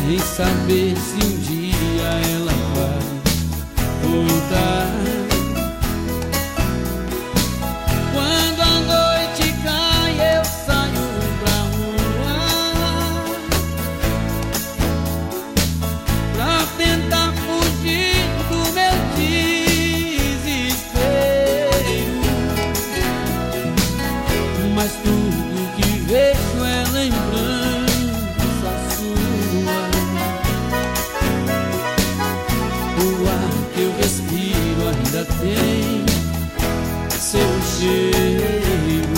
sem saber se um dia ela vai voltar. Quando a noite cai, eu saio pra rua pra tentar fugir do meu desespero, mas tudo que vejo é lembrança sua. O ar que eu respiro ainda tem seu cheiro.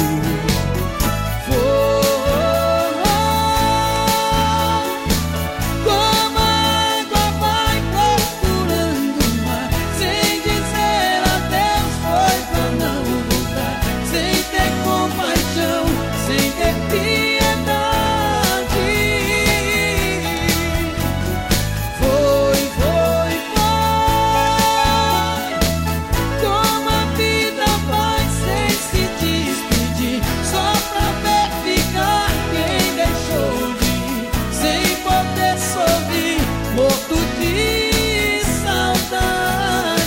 Como a água vai procurando o mar, sem dizer adeus, foi pra não voltar, sem ter compaixão, sem ter piedade. Foi, foi, foi. Como a vida vai sem se despedir, só pra ver ficar quem deixou de ir, sem poder sorrir, morto de saudade.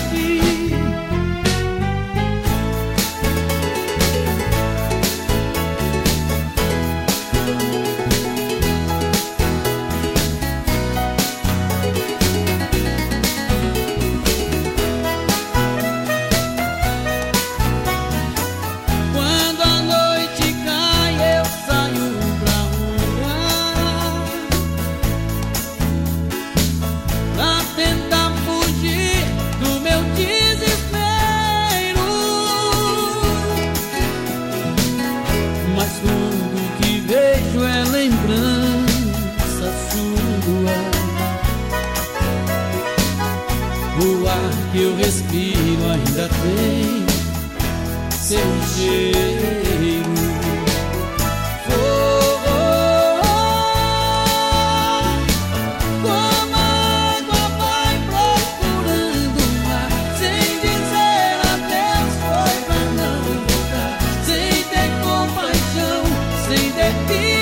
Quando a noite cai, eu saio pra rua pra tentar fugir do meu desespero, mas tudo que vejo é lembrança sua. O ar que eu respiro ainda tem seu cheiro. Como a água vai procurando o mar, sem dizer adeus, foi pra não voltar, sem ter compaixão, sem ter piedade.